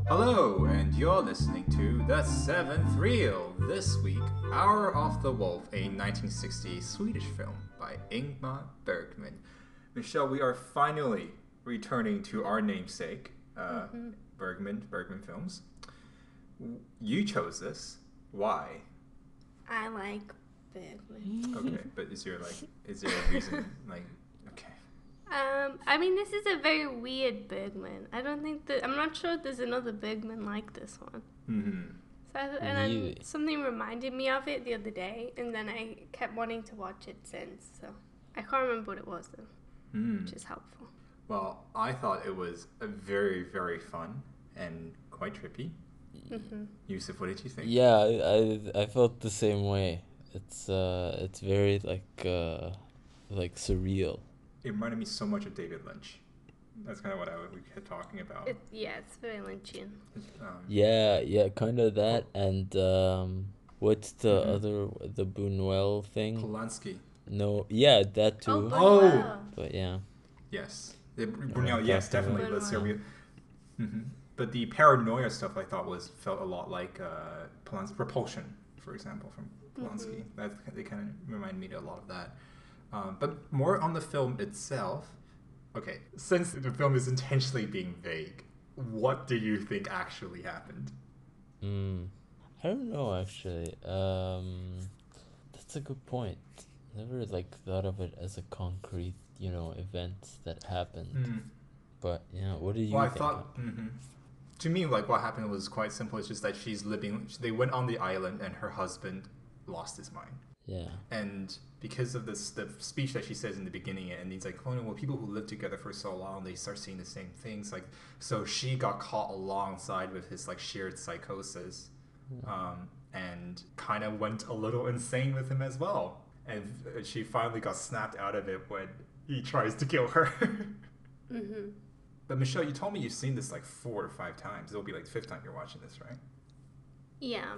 Hello, and you're listening to The Seventh Reel. This week, Hour of the Wolf, a 1960 Swedish film by Ingmar Bergman. Michelle, we are finally returning to our namesake, Bergman Films. You chose this. Why? I like Bergman. Okay, but is there a reason? Okay. I mean, this is a very weird Bergman. I'm not sure there's another Bergman like this one. Mm-hmm. Really? Something reminded me of it the other day, and then I kept wanting to watch it since. So I can't remember what it was though, which is helpful. Well, I thought it was a very, very fun and quite trippy. Yusuf, what did you think? Yeah, I felt the same way. It's very like surreal. It reminded me so much of David Lynch. That's kind of what we kept talking about. It's very Lynchian. Yeah, kind of that. And what's the other the Buñuel thing? Polanski. No, yeah, that too. Oh! But yeah. Yes. Buñuel, yes, definitely. But Buñuel. But the paranoia stuff I thought felt a lot like Polanski. Repulsion, for example, from Polanski. They kind of remind me a lot of that. But more on the film itself. Okay, since the film is intentionally being vague, what do you think actually happened? I don't know actually. That's a good point. Never thought of it as a concrete, event that happened. But yeah, what do you Well, I think? thought, to me, what happened was quite simple. It's just that they went on the island and her husband lost his mind. Yeah. And because of the speech that she says in the beginning, and he's like, oh no, well, people who live together for so long, they start seeing the same things. So she got caught alongside with his shared psychosis, and kind of went a little insane with him as well. And she finally got snapped out of it when he tries to kill her. But Michelle, you told me you've seen this 4 or 5 times. It'll be the 5th time you're watching this, right? Yeah.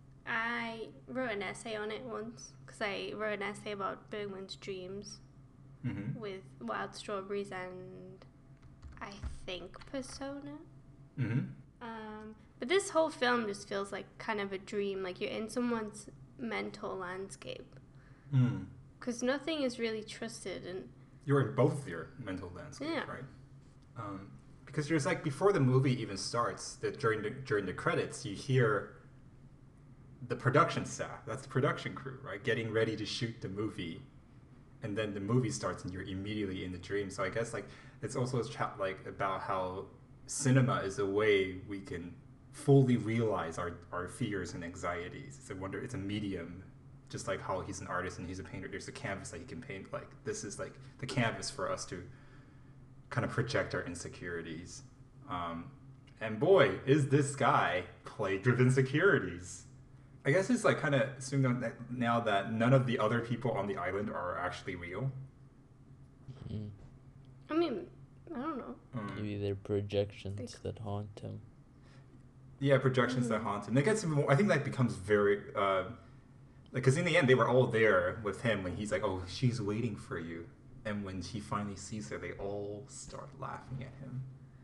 I wrote an essay on it once, because I wrote an essay about Bergman's dreams with Wild Strawberries and I think Persona. But this whole film just feels like kind of a dream, like you're in someone's mental landscape. Because nothing is really trusted. And you're in both your mental landscapes, Yeah. right? Because there's before the movie even starts, during the credits, you hear the production staff, that's the production crew, right, getting ready to shoot the movie, and then the movie starts and you're immediately in the dream. So I guess it's also about how cinema is a way we can fully realize our fears and anxieties. It's a medium, just like how he's an artist and he's a painter. There's a canvas that he can paint. This is the canvas for us to kind of project our insecurities. And boy, is this guy plagued with insecurities. I guess it's kind of assumed that now that none of the other people on the island are actually real. I mean, I don't know. Maybe they're projections that haunt him. Yeah, projections that haunt him. It gets more, I think that becomes very because in the end they were all there with him when he's like, oh, she's waiting for you. And when he finally sees her, they all start laughing at him.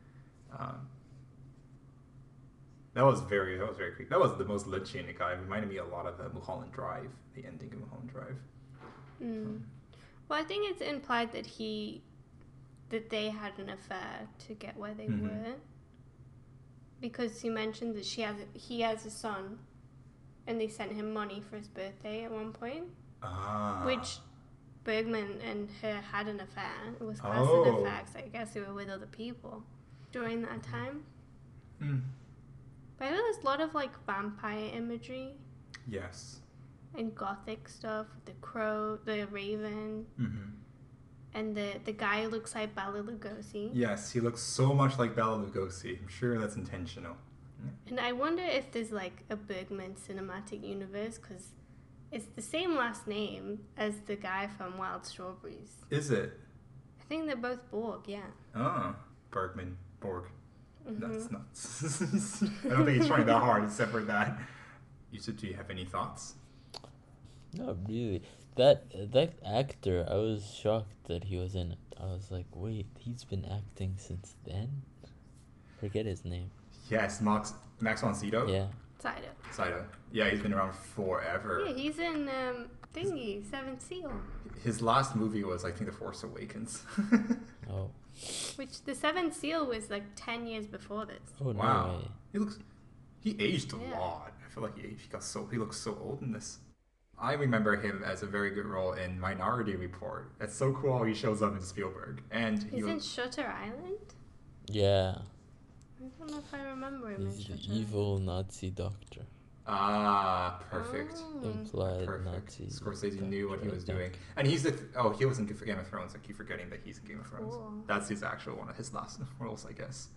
That was very creepy. That was the most Lynchian guy. It reminded me a lot of Mulholland Drive, the ending of Mulholland Drive. Well, I think it's implied that they had an affair to get where they were, because he mentioned that he has a son, and they sent him money for his birthday at one point, which Bergman and her had an affair. It was classed an affair, 'cause I guess they were with other people during that time. But I know there's a lot of vampire imagery. Yes. And gothic stuff, the crow, the raven, and the guy looks like Bela Lugosi. Yes, he looks so much like Bela Lugosi. I'm sure that's intentional. And I wonder if there's a Bergman cinematic universe, because it's the same last name as the guy from Wild Strawberries. Is it? I think they're both Borg, yeah. Oh, Bergman, Borg. That's nuts. I don't think he's trying that hard, except for that. Yusuf, do you have any thoughts? Not really. That actor, I was shocked that he was in it. I was like, wait, he's been acting since then? Forget his name. Yes, Max von Sydow. Yeah. Saito. Yeah, he's been around forever. Yeah, he's in Thingy, Seventh Seal. His last movie was, I think, The Force Awakens. Oh. Which the Seventh Seal was like 10 years before this. Oh no Wow. way. He aged a Yeah. lot. I feel like he looks so old in this. I remember him as a very good role in Minority Report. It's so cool how he shows up in Spielberg. And He's in Shutter Island? Yeah. I don't know if I remember him He's in the Shutter evil Nazi doctor. Ah, perfect. Island. Implied Perfect. Nazi. Scorsese knew what he was doctor, I doing. And he's he was in Game of Thrones. I keep forgetting that he's in Game of Thrones. Cool. That's one of his last roles, I guess.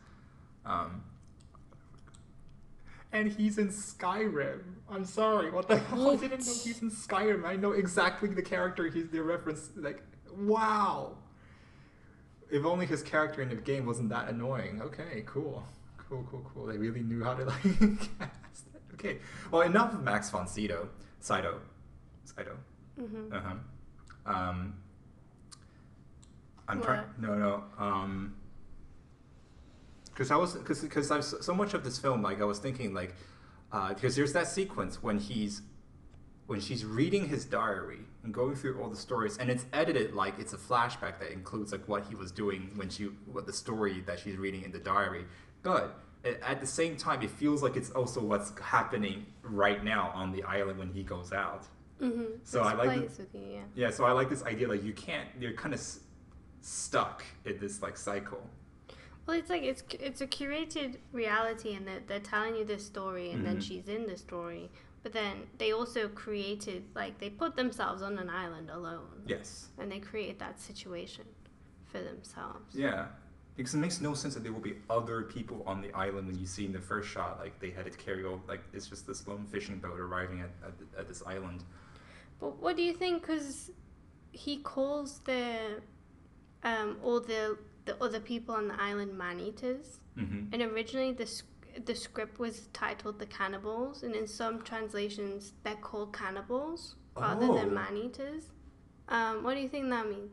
And he's in Skyrim. I'm sorry, what the hell? I didn't know he's in Skyrim. I know exactly the character the reference. Like, wow. If only his character in the game wasn't that annoying. Okay, cool. They really knew how to cast it. Okay, well, enough of Max von Sydow. Saito. Mm-hmm. I'm trying. No. Because I've so much of this film, like I was thinking, like, because there's that sequence when she's reading his diary and going through all the stories, and it's edited like it's a flashback that includes like what he was doing what the story that she's reading in the diary, but at the same time, it feels like it's also what's happening right now on the island when he goes out. Mm-hmm. So I like plays with you, yeah. Yeah, so I like this idea, like you're kind of stuck in this like cycle. Well, it's like it's a curated reality, and they're telling you this story, and then she's in the story. But then they also created, like, they put themselves on an island alone. Yes. And they create that situation for themselves. Yeah. Because it makes no sense that there will be other people on the island when you see in the first shot, like, they had to carry over, like, it's just this lone fishing boat arriving at this island. But what do you think? Because he calls all the other people on the island man-eaters. Mm-hmm. And originally the script was titled The Cannibals, and in some translations they're called cannibals rather than man-eaters. What do you think that means?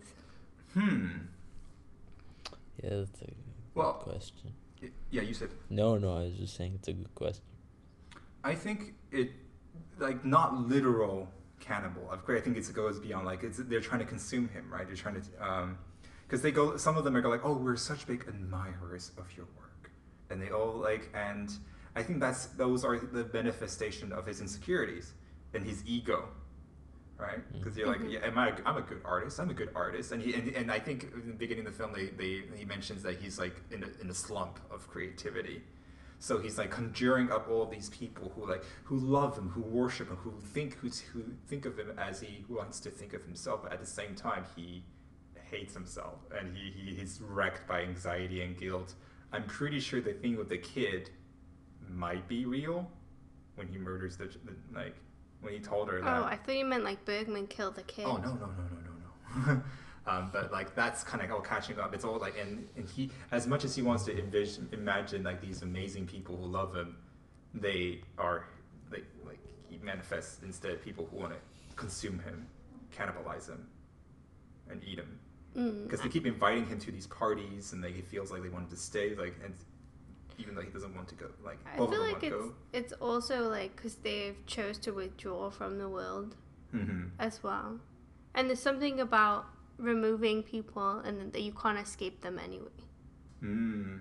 Yeah, that's a good question. Yeah, you said... No, I was just saying it's a good question. I think it, like, not literal cannibal. I think it goes beyond, like, they're trying to consume him, right? They're trying to... Because some of them are like, oh, we're such big admirers of your work. And they all like, and I think those are the manifestation of his insecurities and his ego, right? Because you're like, yeah, I'm a good artist. I'm a good artist. And I think in the beginning of the film, he mentions that he's like in a slump of creativity. So he's like conjuring up all these people who love him, who worship him, who think of him as he wants to think of himself. But at the same time, he hates himself, and he's wrecked by anxiety and guilt. I'm pretty sure the thing with the kid might be real when he murders when he told her that. Oh, I thought you meant like Bergman killed the kid. Oh, no. But like that's kind of all catching up. It's all like, and he, as much as he wants to imagine like these amazing people who love him, they are like he manifests instead people who want to consume him, cannibalize him, and eat him. Because they keep inviting him to these parties, and he feels like they want him to stay, and even though he doesn't want to go, I feel like it's also like because they've chose to withdraw from the world as well, and there's something about removing people and that you can't escape them anyway.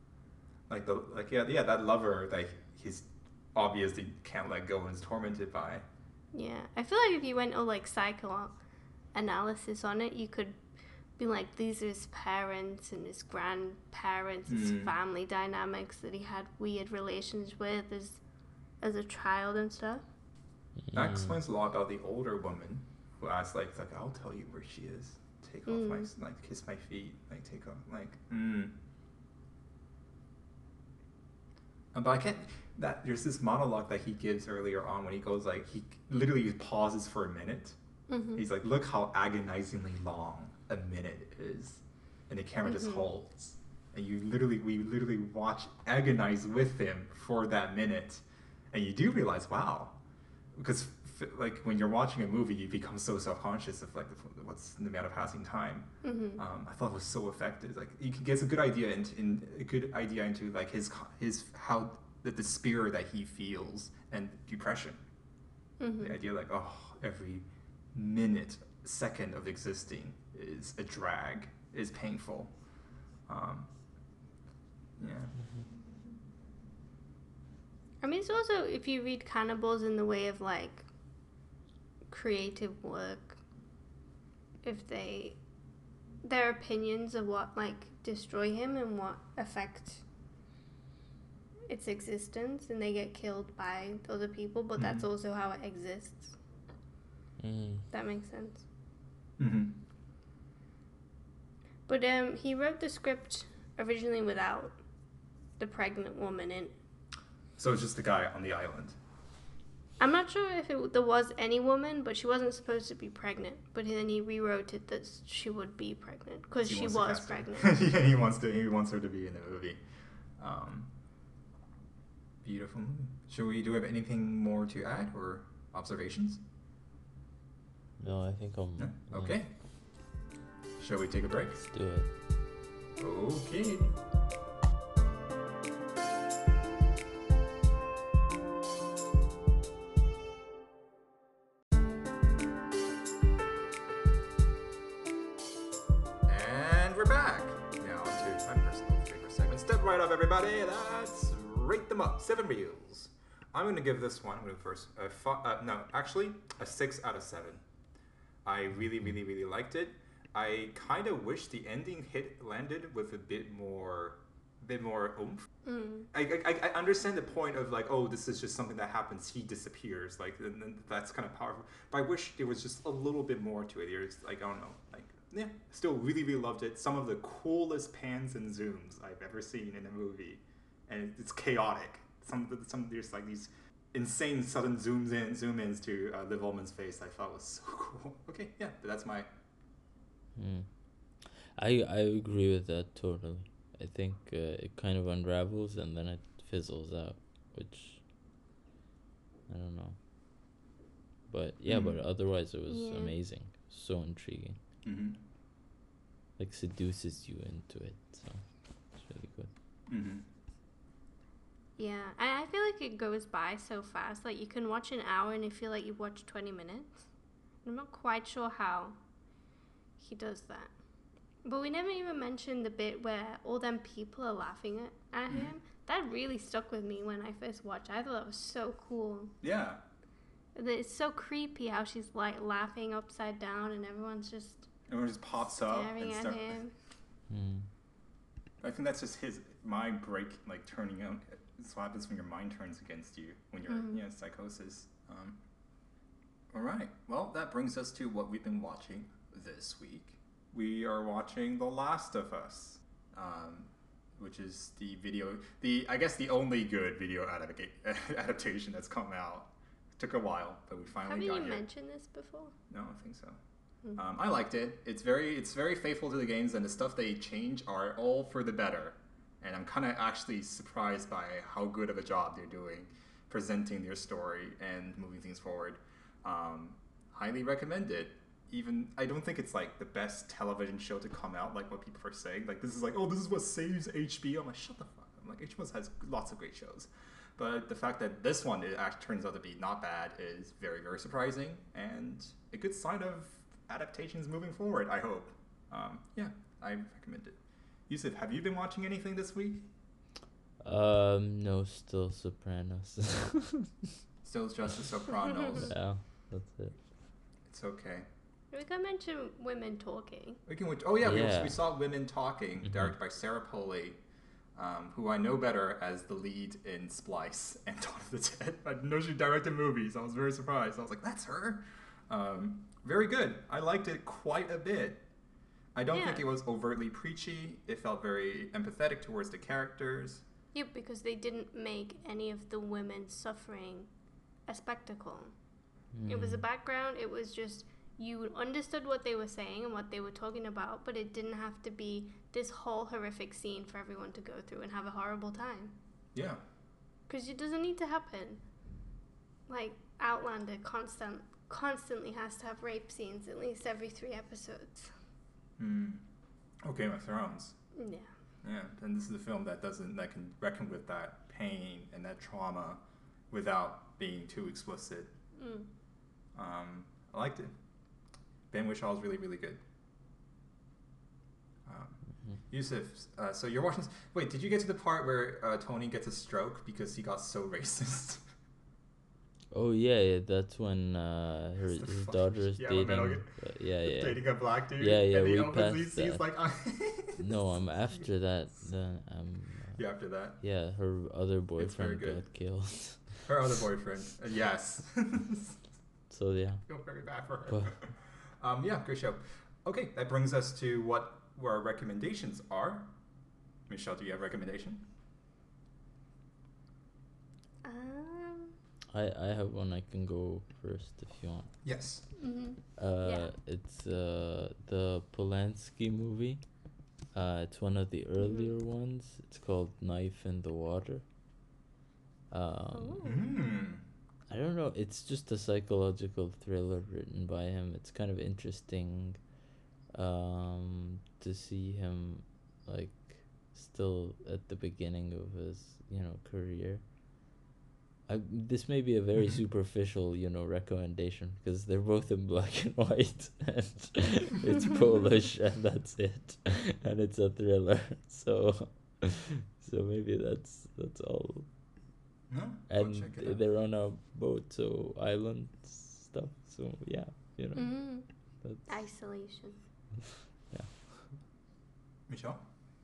That lover that he's obviously can't let go and is tormented by. Yeah, I feel like if you went all like psychoanalysis on it, you could be like, these are his parents and his grandparents, his family dynamics that he had weird relations with as a child and stuff. That explains a lot about the older woman who asks, like I'll tell you where she is. Take off my, kiss my feet, take off, But I can't. There's this monologue that he gives earlier on when he goes he literally pauses for a minute. He's like, look how agonizingly long a minute is, and the camera just holds, and we literally watch agonize with him for that minute, and you do realize, wow, because like when you're watching a movie, you become so self-conscious of like what's the amount of passing time. I thought it was so effective. Like you can get a good idea into like his how the despair that he feels and depression. The idea like, oh, every minute, second of existing is a drag, is painful. Yeah. I mean, it's also, if you read Cannibals in the way of like creative work, if their opinions of what like destroy him and what affect its existence, and they get killed by other people, but that's also how it exists. That makes sense. But he wrote the script originally without the pregnant woman in. So it's just the guy on the island. I'm not sure if there was any woman, but she wasn't supposed to be pregnant. But then he rewrote it that she would be pregnant because she was pregnant. Yeah, he wants her to be in the movie. Beautiful movie. Do we have anything more to add or observations? No, I think I'm... No? Okay. Shall we take a break? Let's do it. Okay. And we're back. Now onto my personal favorite segment. Step right up, everybody. That's Rate Them Up. 7 reels. I'm going to give this one, a 6 out of 7. I really, really, really liked it. I kind of wish the ending landed with a bit more oomph. I understand the point of like, oh, this is just something that happens. He disappears, like, and that's kind of powerful. But I wish there was just a little bit more to it. There's like, I don't know, like, yeah, still really, really loved it. Some of the coolest pans and zooms I've ever seen in a movie, and it's chaotic. Some there's like these insane sudden zoom ins to Liv Ullmann's face. I thought was so cool. Okay, yeah, that's my. I agree with that totally. I think it kind of unravels and then it fizzles out, which I don't know. But yeah, but otherwise it was amazing. So intriguing. Like seduces you into it, so it's really good. Yeah, I feel like it goes by so fast. Like you can watch an hour and you feel like you've watched 20 minutes. I'm not quite sure how he does that. But we never even mentioned the bit where all them people are laughing at him. That really stuck with me when I first watched. I thought that was so cool. Yeah. It's so creepy how she's like laughing upside down and everyone just pops up and staring at him. I think that's just his mind break, like turning out. It's what happens when your mind turns against you when you're psychosis. All right. Well, that brings us to what we've been watching this week. We are watching The Last of Us, which is I guess the only good video adaptation that's come out. It took a while, but we finally got here. Haven't you mentioned this before? No, I think so. I liked it. It's very faithful to the games, and the stuff they change are all for the better. And I'm kind of actually surprised by how good of a job they're doing presenting their story and moving things forward. Highly recommend it. Even I don't think it's like the best television show to come out, like what people are saying. Like this is what saves HBO. I'm like, shut the fuck up. I'm like, HBO has lots of great shows. But the fact that this one it actually turns out to be not bad is very, very surprising and a good sign of adaptations moving forward, I hope. Yeah, I recommend it. Yusuf, have you been watching anything this week? No, still Sopranos. Still just The Sopranos. Yeah, that's it. It's okay. We can mention Women Talking. We saw Women Talking, directed by Sarah Polley, who I know better as the lead in Splice and Dawn of the Dead. I didn't know she directed movies. I was very surprised. I was like, that's her? Very good. I liked it quite a bit. I don't think it was overtly preachy. It felt very empathetic towards the characters. Yeah, because they didn't make any of the women suffering a spectacle. It was a background. It was just you understood what they were saying and what they were talking about, but it didn't have to be this whole horrific scene for everyone to go through and have a horrible time. Yeah. Because it doesn't need to happen. Like, Outlander constantly has to have rape scenes at least every 3 episodes. Oh, Game of Thrones. Yeah. Yeah, and this is a film that can reckon with that pain and that trauma without being too explicit. I liked it. Ben Whishaw is really, really good. Yusuf, so you're watching. Wait, did you get to the part where Tony gets a stroke because he got so racist? Oh yeah, that's when his daughter is dating. Dating a black dude. Yeah, and we opens passed these that. scenes like. No, I'm after that. Then You after that? Yeah, her other boyfriend got killed. Her other boyfriend. Yes. So yeah. I feel very bad for her. Yeah, good show. Okay, that brings us to what our recommendations are. Michelle, do you have a recommendation? I have one. I can go first if you want. Yes. It's the Polanski movie. It's one of the earlier ones. It's called Knife in the Water. I don't know. It's just a psychological thriller written by him. It's kind of interesting to see him like still at the beginning of his career. This may be a very superficial recommendation because they're both in black and white and it's Polish and that's it, and it's a thriller. So maybe that's all. No, and they're on a boat, so island stuff. So yeah, that's isolation. Yeah. Michelle?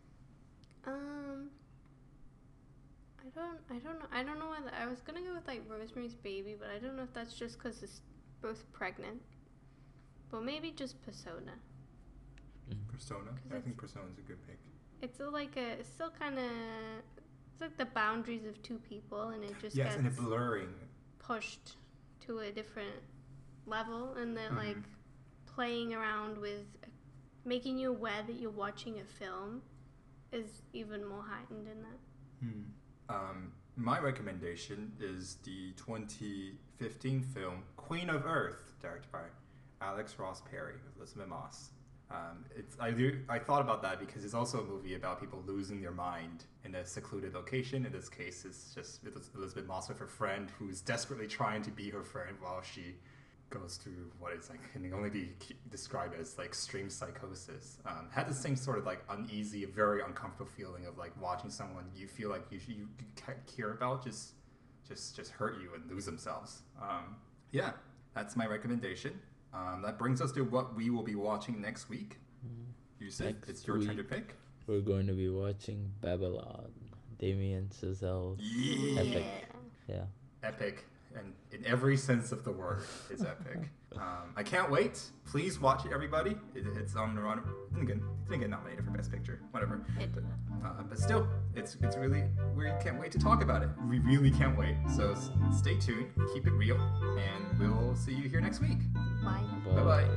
I don't know whether I was gonna go with like Rosemary's Baby, but I don't know if that's just because it's both pregnant. But maybe just Persona. Persona? I think Persona's a good pick. It's still kind of, it's like the boundaries of two people, and it just and gets it's blurring, pushed to a different level, and then like playing around with making you aware that you're watching a film is even more heightened in that. My recommendation is the 2015 film Queen of Earth, directed by Alex Ross Perry with Elizabeth Moss. I thought about that because it's also a movie about people losing their mind in a secluded location. In this case, it's just Elizabeth Moss with her friend who's desperately trying to be her friend while she goes through what is like can only be described as like extreme psychosis. Had the same sort of like uneasy, very uncomfortable feeling of like watching someone you feel like you care about just hurt you and lose themselves. Yeah, that's my recommendation. That brings us to what we will be watching next week. You said it's your turn to pick. We're going to be watching Babylon, Damien Chazelle's epic. Yeah. Epic. And in every sense of the word, it's epic. I can't wait. Please watch it, everybody. It's on the run. It didn't get nominated for Best Picture. Whatever. But still, it's really, we can't wait to talk about it. We really can't wait. So stay tuned. Keep it real. And we'll see you here next week. Bye. Bye-bye.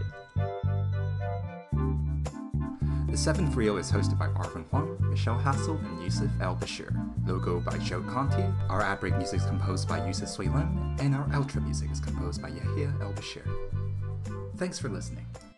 The Seventh Reel is hosted by Arvin Huang, Michelle Hassel, and Yusuf El Bashir. Logo by Joe Conti. Our ad break music is composed by Yusuf Sui Lim, and our outro music is composed by Yahya El Bashir. Thanks for listening.